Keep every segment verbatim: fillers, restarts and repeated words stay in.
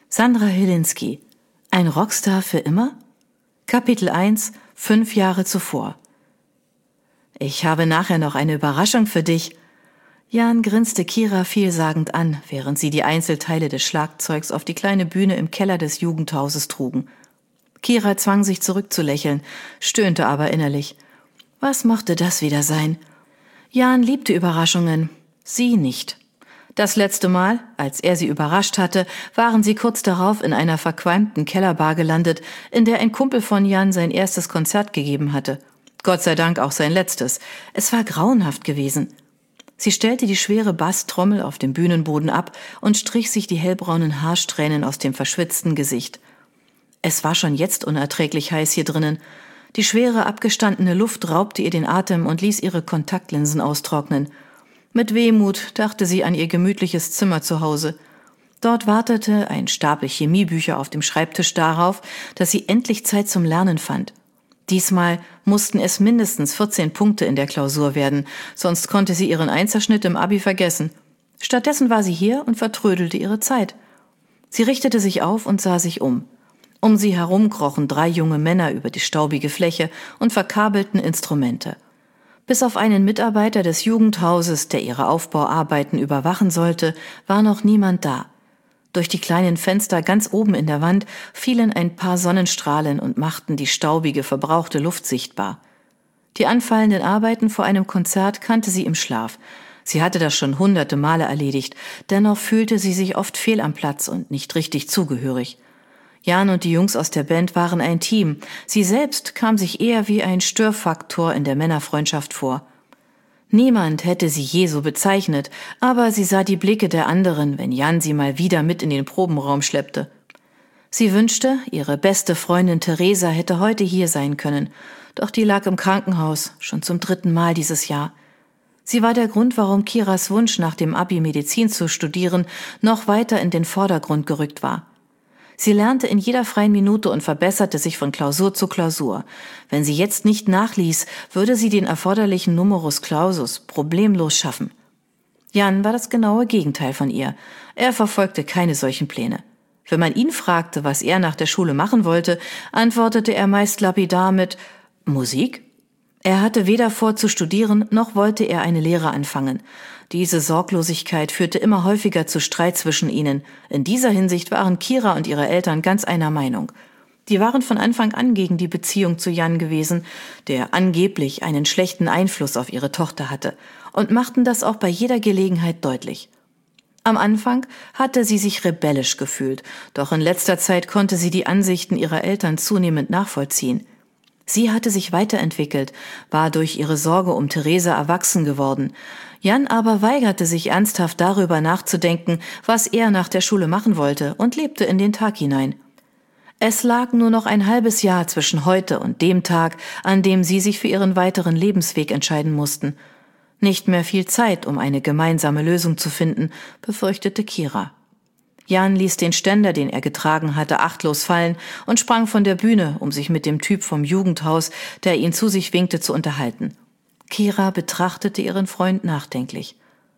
Sandra Hilinski. Ein Rockstar für immer? Kapitel eins, fünf Jahre zuvor. »Ich habe nachher noch eine Überraschung für dich.« Jan grinste Kira vielsagend an, während sie die Einzelteile des Schlagzeugs auf die kleine Bühne im Keller des Jugendhauses trugen. Kira zwang sich zurückzulächeln, stöhnte aber innerlich. Was mochte das wieder sein? Jan liebte Überraschungen, sie nicht. Das letzte Mal, als er sie überrascht hatte, waren sie kurz darauf in einer verqualmten Kellerbar gelandet, in der ein Kumpel von Jan sein erstes Konzert gegeben hatte. Gott sei Dank auch sein letztes. Es war grauenhaft gewesen. Sie stellte die schwere Basstrommel auf dem Bühnenboden ab und strich sich die hellbraunen Haarsträhnen aus dem verschwitzten Gesicht. Es war schon jetzt unerträglich heiß hier drinnen. Die schwere, abgestandene Luft raubte ihr den Atem und ließ ihre Kontaktlinsen austrocknen. Mit Wehmut dachte sie an ihr gemütliches Zimmer zu Hause. Dort wartete ein Stapel Chemiebücher auf dem Schreibtisch darauf, dass sie endlich Zeit zum Lernen fand. Diesmal mussten es mindestens vierzehn Punkte in der Klausur werden, sonst konnte sie ihren Einserschnitt im Abi vergessen. Stattdessen war sie hier und vertrödelte ihre Zeit. Sie richtete sich auf und sah sich um. Um sie herum krochen drei junge Männer über die staubige Fläche und verkabelten Instrumente. Bis auf einen Mitarbeiter des Jugendhauses, der ihre Aufbauarbeiten überwachen sollte, war noch niemand da. Durch die kleinen Fenster ganz oben in der Wand fielen ein paar Sonnenstrahlen und machten die staubige, verbrauchte Luft sichtbar. Die anfallenden Arbeiten vor einem Konzert kannte sie im Schlaf. Sie hatte das schon hunderte Male erledigt, dennoch fühlte sie sich oft fehl am Platz und nicht richtig zugehörig. Jan und die Jungs aus der Band waren ein Team. Sie selbst kam sich eher wie ein Störfaktor in der Männerfreundschaft vor. Niemand hätte sie je so bezeichnet, aber sie sah die Blicke der anderen, wenn Jan sie mal wieder mit in den Probenraum schleppte. Sie wünschte, ihre beste Freundin Theresa hätte heute hier sein können, doch die lag im Krankenhaus, schon zum dritten Mal dieses Jahr. Sie war der Grund, warum Kiras Wunsch, nach dem Abi Medizin zu studieren, noch weiter in den Vordergrund gerückt war. Sie lernte in jeder freien Minute und verbesserte sich von Klausur zu Klausur. Wenn sie jetzt nicht nachließ, würde sie den erforderlichen Numerus Clausus problemlos schaffen. Jan war das genaue Gegenteil von ihr. Er verfolgte keine solchen Pläne. Wenn man ihn fragte, was er nach der Schule machen wollte, antwortete er meist lapidar mit Musik. Er hatte weder vor zu studieren, noch wollte er eine Lehre anfangen. Diese Sorglosigkeit führte immer häufiger zu Streit zwischen ihnen. In dieser Hinsicht waren Kira und ihre Eltern ganz einer Meinung. Die waren von Anfang an gegen die Beziehung zu Jan gewesen, der angeblich einen schlechten Einfluss auf ihre Tochter hatte, und machten das auch bei jeder Gelegenheit deutlich. Am Anfang hatte sie sich rebellisch gefühlt, doch in letzter Zeit konnte sie die Ansichten ihrer Eltern zunehmend nachvollziehen. Sie hatte sich weiterentwickelt, war durch ihre Sorge um Theresa erwachsen geworden. Jan aber weigerte sich ernsthaft darüber nachzudenken, was er nach der Schule machen wollte, und lebte in den Tag hinein. Es lag nur noch ein halbes Jahr zwischen heute und dem Tag, an dem sie sich für ihren weiteren Lebensweg entscheiden mussten. Nicht mehr viel Zeit, um eine gemeinsame Lösung zu finden, befürchtete Kira. Jan ließ den Ständer, den er getragen hatte, achtlos fallen und sprang von der Bühne, um sich mit dem Typ vom Jugendhaus, der ihn zu sich winkte, zu unterhalten. Kira betrachtete ihren Freund nachdenklich.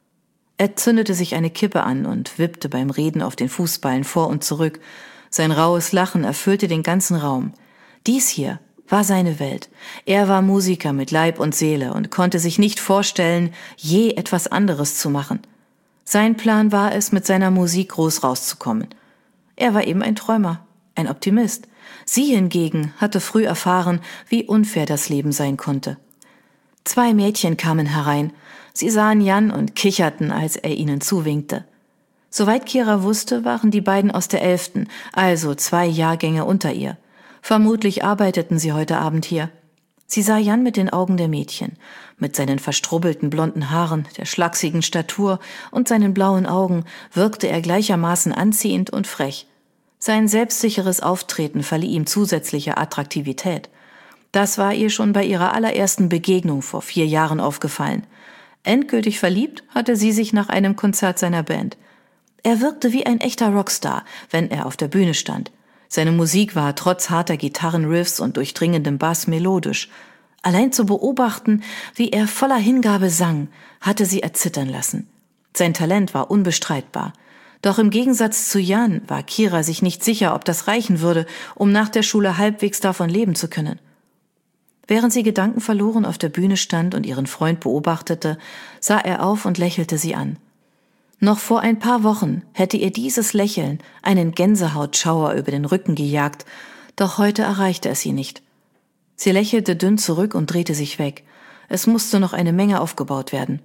Er zündete sich eine Kippe an und wippte beim Reden auf den Fußballen vor und zurück. Sein rauhes Lachen erfüllte den ganzen Raum. Dies hier war seine Welt. Er war Musiker mit Leib und Seele und konnte sich nicht vorstellen, je etwas anderes zu machen. Sein Plan war es, mit seiner Musik groß rauszukommen. Er war eben ein Träumer, ein Optimist. Sie hingegen hatte früh erfahren, wie unfair das Leben sein konnte. Zwei Mädchen kamen herein. Sie sahen Jan und kicherten, als er ihnen zuwinkte. Soweit Kira wusste, waren die beiden aus der Elften, also zwei Jahrgänge unter ihr. Vermutlich arbeiteten sie heute Abend hier. Sie sah Jan mit den Augen der Mädchen, mit seinen verstrubbelten blonden Haaren, der schlachsigen Statur und seinen blauen Augen wirkte er gleichermaßen anziehend und frech. Sein selbstsicheres Auftreten verlieh ihm zusätzliche Attraktivität. Das war ihr schon bei ihrer allerersten Begegnung vor vier Jahren aufgefallen. Endgültig verliebt hatte sie sich nach einem Konzert seiner Band. Er wirkte wie ein echter Rockstar, wenn er auf der Bühne stand. Seine Musik war trotz harter Gitarrenriffs und durchdringendem Bass melodisch. Allein zu beobachten, wie er voller Hingabe sang, hatte sie erzittern lassen. Sein Talent war unbestreitbar. Doch im Gegensatz zu Jan war Kira sich nicht sicher, ob das reichen würde, um nach der Schule halbwegs davon leben zu können. Während sie gedankenverloren auf der Bühne stand und ihren Freund beobachtete, sah er auf und lächelte sie an. Noch vor ein paar Wochen hätte ihr dieses Lächeln einen Gänsehautschauer über den Rücken gejagt, doch heute erreichte es sie nicht. Sie lächelte dünn zurück und drehte sich weg. Es musste noch eine Menge aufgebaut werden.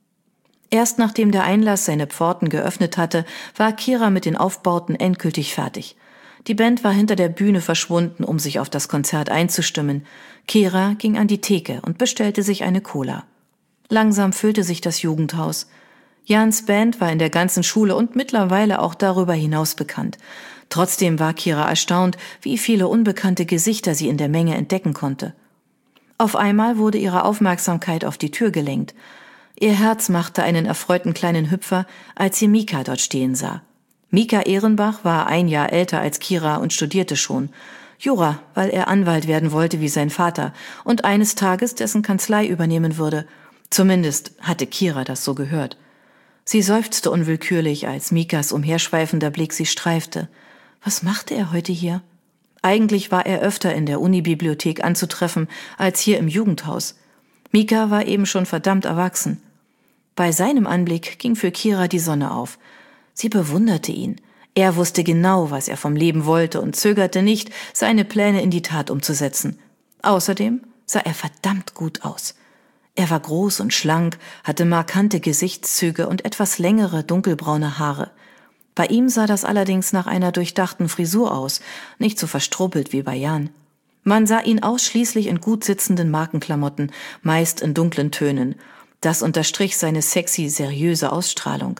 Erst nachdem der Einlass seine Pforten geöffnet hatte, war Kira mit den Aufbauten endgültig fertig. Die Band war hinter der Bühne verschwunden, um sich auf das Konzert einzustimmen. Kira ging an die Theke und bestellte sich eine Cola. Langsam füllte sich das Jugendhaus. Jans Band war in der ganzen Schule und mittlerweile auch darüber hinaus bekannt. Trotzdem war Kira erstaunt, wie viele unbekannte Gesichter sie in der Menge entdecken konnte. Auf einmal wurde ihre Aufmerksamkeit auf die Tür gelenkt. Ihr Herz machte einen erfreuten kleinen Hüpfer, als sie Mika dort stehen sah. Mika Ehrenbach war ein Jahr älter als Kira und studierte schon Jura, weil er Anwalt werden wollte wie sein Vater und eines Tages dessen Kanzlei übernehmen würde. Zumindest hatte Kira das so gehört. Sie seufzte unwillkürlich, als Mikas umherschweifender Blick sie streifte. Was machte er heute hier? Eigentlich war er öfter in der Unibibliothek anzutreffen als hier im Jugendhaus. Mika war eben schon verdammt erwachsen. Bei seinem Anblick ging für Kira die Sonne auf. Sie bewunderte ihn. Er wusste genau, was er vom Leben wollte und zögerte nicht, seine Pläne in die Tat umzusetzen. Außerdem sah er verdammt gut aus. Er war groß und schlank, hatte markante Gesichtszüge und etwas längere, dunkelbraune Haare. Bei ihm sah das allerdings nach einer durchdachten Frisur aus, nicht so verstrubbelt wie bei Jan. Man sah ihn ausschließlich in gut sitzenden Markenklamotten, meist in dunklen Tönen. Das unterstrich seine sexy, seriöse Ausstrahlung.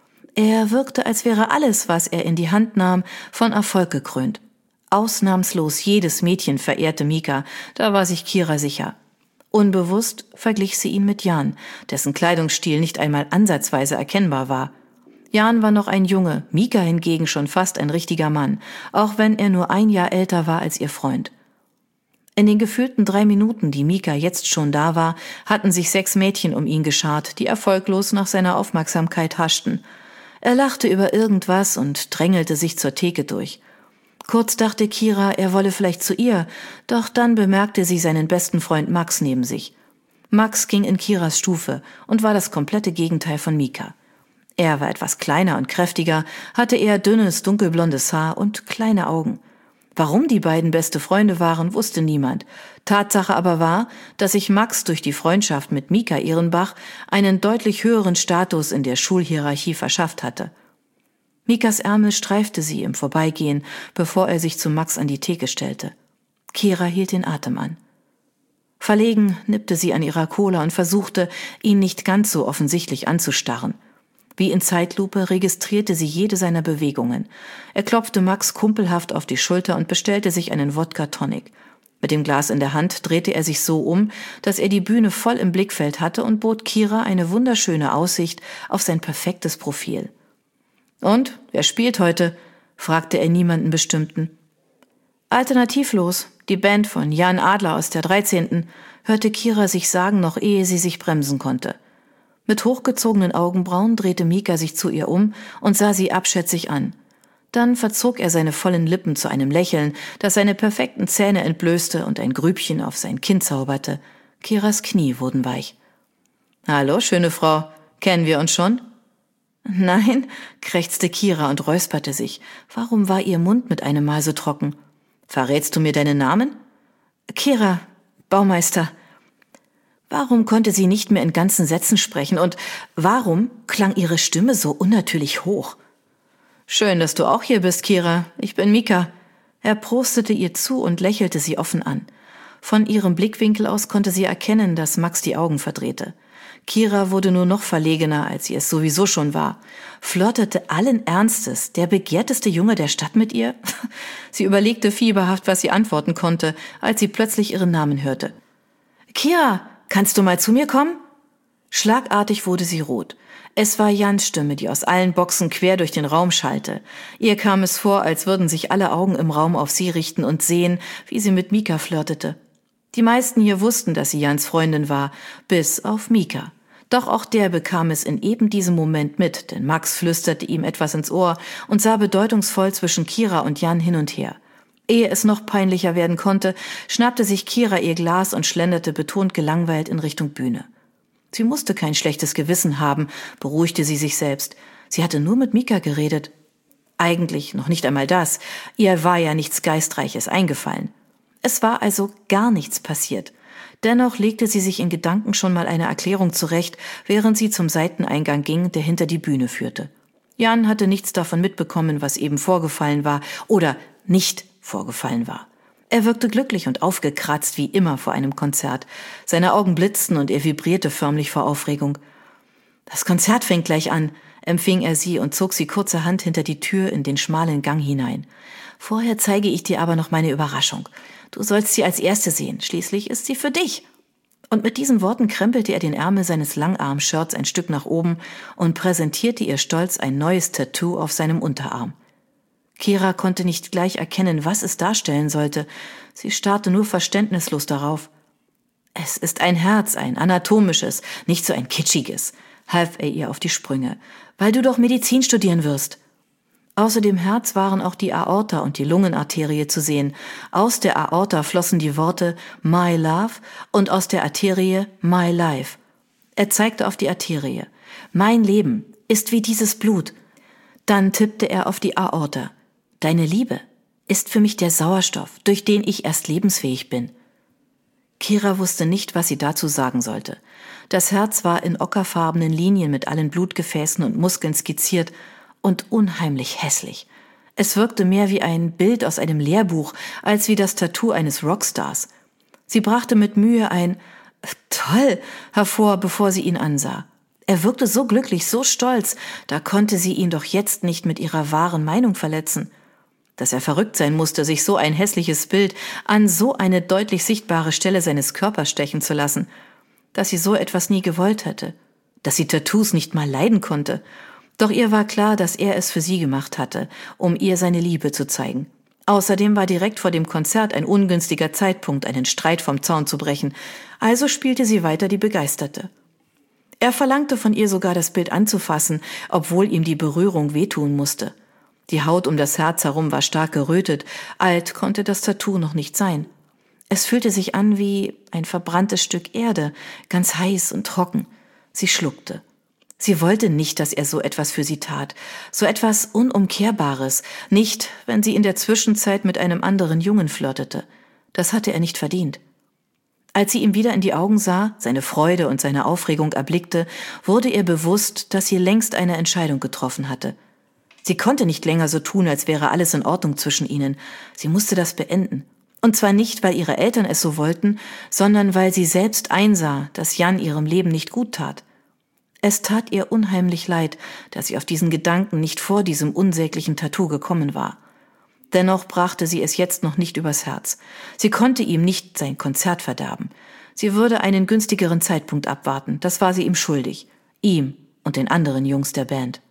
Er wirkte, als wäre alles, was er in die Hand nahm, von Erfolg gekrönt. Ausnahmslos jedes Mädchen verehrte Mika, da war sich Kira sicher. Unbewusst verglich sie ihn mit Jan, dessen Kleidungsstil nicht einmal ansatzweise erkennbar war. Jan war noch ein Junge, Mika hingegen schon fast ein richtiger Mann, auch wenn er nur ein Jahr älter war als ihr Freund. In den gefühlten drei Minuten, die Mika jetzt schon da war, hatten sich sechs Mädchen um ihn geschart, die erfolglos nach seiner Aufmerksamkeit haschten. Er lachte über irgendwas und drängelte sich zur Theke durch. Kurz dachte Kira, er wolle vielleicht zu ihr, doch dann bemerkte sie seinen besten Freund Max neben sich. Max ging in Kiras Stufe und war das komplette Gegenteil von Mika. Er war etwas kleiner und kräftiger, hatte eher dünnes, dunkelblondes Haar und kleine Augen. Warum die beiden beste Freunde waren, wusste niemand. Tatsache aber war, dass sich Max durch die Freundschaft mit Mika Ehrenbach einen deutlich höheren Status in der Schulhierarchie verschafft hatte. Mikas Ärmel streifte sie im Vorbeigehen, bevor er sich zu Max an die Theke stellte. Kira hielt den Atem an. Verlegen nippte sie an ihrer Cola und versuchte, ihn nicht ganz so offensichtlich anzustarren. Wie in Zeitlupe registrierte sie jede seiner Bewegungen. Er klopfte Max kumpelhaft auf die Schulter und bestellte sich einen Wodka Tonic. Mit dem Glas in der Hand drehte er sich so um, dass er die Bühne voll im Blickfeld hatte und bot Kira eine wunderschöne Aussicht auf sein perfektes Profil. »Und, wer spielt heute?« fragte er niemanden Bestimmten. »Alternativlos, die Band von Jan Adler aus der dreizehnten hörte Kira sich sagen, noch ehe sie sich bremsen konnte. Mit hochgezogenen Augenbrauen drehte Mika sich zu ihr um und sah sie abschätzig an. Dann verzog er seine vollen Lippen zu einem Lächeln, das seine perfekten Zähne entblößte und ein Grübchen auf sein Kinn zauberte. Kiras Knie wurden weich. »Hallo, schöne Frau, kennen wir uns schon?« »Nein«, krächzte Kira und räusperte sich. Warum war ihr Mund mit einem Mal so trocken? »Verrätst du mir deinen Namen?« »Kira, Baumeister.« Warum konnte sie nicht mehr in ganzen Sätzen sprechen und warum klang ihre Stimme so unnatürlich hoch? »Schön, dass du auch hier bist, Kira. Ich bin Mika.« Er prostete ihr zu und lächelte sie offen an. Von ihrem Blickwinkel aus konnte sie erkennen, dass Max die Augen verdrehte. Kira wurde nur noch verlegener, als sie es sowieso schon war. Flirtete allen Ernstes der begehrteste Junge der Stadt mit ihr? Sie überlegte fieberhaft, was sie antworten konnte, als sie plötzlich ihren Namen hörte. »Kira, kannst du mal zu mir kommen?« Schlagartig wurde sie rot. Es war Jans Stimme, die aus allen Boxen quer durch den Raum schallte. Ihr kam es vor, als würden sich alle Augen im Raum auf sie richten und sehen, wie sie mit Mika flirtete. Die meisten hier wussten, dass sie Jans Freundin war, bis auf Mika. Doch auch der bekam es in eben diesem Moment mit, denn Max flüsterte ihm etwas ins Ohr und sah bedeutungsvoll zwischen Kira und Jan hin und her. Ehe es noch peinlicher werden konnte, schnappte sich Kira ihr Glas und schlenderte betont gelangweilt in Richtung Bühne. Sie musste kein schlechtes Gewissen haben, beruhigte sie sich selbst. Sie hatte nur mit Mika geredet. Eigentlich noch nicht einmal das. Ihr war ja nichts Geistreiches eingefallen. Es war also gar nichts passiert. Dennoch legte sie sich in Gedanken schon mal eine Erklärung zurecht, während sie zum Seiteneingang ging, der hinter die Bühne führte. Jan hatte nichts davon mitbekommen, was eben vorgefallen war oder nicht vorgefallen war. Er wirkte glücklich und aufgekratzt wie immer vor einem Konzert. Seine Augen blitzten und er vibrierte förmlich vor Aufregung. »Das Konzert fängt gleich an«, empfing er sie und zog sie kurzerhand hinter die Tür in den schmalen Gang hinein. »Vorher zeige ich dir aber noch meine Überraschung. Du sollst sie als Erste sehen, schließlich ist sie für dich.« Und mit diesen Worten krempelte er den Ärmel seines Langarm-Shirts ein Stück nach oben und präsentierte ihr stolz ein neues Tattoo auf seinem Unterarm. Kira konnte nicht gleich erkennen, was es darstellen sollte. Sie starrte nur verständnislos darauf. »Es ist ein Herz, ein anatomisches, nicht so ein kitschiges«, half er ihr auf die Sprünge, »weil du doch Medizin studieren wirst.« Außer dem Herz waren auch die Aorta und die Lungenarterie zu sehen. Aus der Aorta flossen die Worte My Love und aus der Arterie My Life. Er zeigte auf die Arterie. »Mein Leben ist wie dieses Blut.« Dann tippte er auf die Aorta. »Deine Liebe ist für mich der Sauerstoff, durch den ich erst lebensfähig bin.« Kira wusste nicht, was sie dazu sagen sollte. Das Herz war in ockerfarbenen Linien mit allen Blutgefäßen und Muskeln skizziert und unheimlich hässlich. Es wirkte mehr wie ein Bild aus einem Lehrbuch, als wie das Tattoo eines Rockstars. Sie brachte mit Mühe ein »Toll« hervor, bevor sie ihn ansah. Er wirkte so glücklich, so stolz, da konnte sie ihn doch jetzt nicht mit ihrer wahren Meinung verletzen. Dass er verrückt sein musste, sich so ein hässliches Bild an so eine deutlich sichtbare Stelle seines Körpers stechen zu lassen. Dass sie so etwas nie gewollt hätte. Dass sie Tattoos nicht mal leiden konnte. Doch ihr war klar, dass er es für sie gemacht hatte, um ihr seine Liebe zu zeigen. Außerdem war direkt vor dem Konzert ein ungünstiger Zeitpunkt, einen Streit vom Zaun zu brechen. Also spielte sie weiter die Begeisterte. Er verlangte von ihr sogar, das Bild anzufassen, obwohl ihm die Berührung wehtun musste. Die Haut um das Herz herum war stark gerötet, alt konnte das Tattoo noch nicht sein. Es fühlte sich an wie ein verbranntes Stück Erde, ganz heiß und trocken. Sie schluckte. Sie wollte nicht, dass er so etwas für sie tat, so etwas Unumkehrbares, nicht, wenn sie in der Zwischenzeit mit einem anderen Jungen flirtete. Das hatte er nicht verdient. Als sie ihm wieder in die Augen sah, seine Freude und seine Aufregung erblickte, wurde ihr bewusst, dass sie längst eine Entscheidung getroffen hatte. Sie konnte nicht länger so tun, als wäre alles in Ordnung zwischen ihnen. Sie musste das beenden. Und zwar nicht, weil ihre Eltern es so wollten, sondern weil sie selbst einsah, dass Jan ihrem Leben nicht gut tat. Es tat ihr unheimlich leid, dass sie auf diesen Gedanken nicht vor diesem unsäglichen Tattoo gekommen war. Dennoch brachte sie es jetzt noch nicht übers Herz. Sie konnte ihm nicht sein Konzert verderben. Sie würde einen günstigeren Zeitpunkt abwarten, das war sie ihm schuldig. Ihm und den anderen Jungs der Band.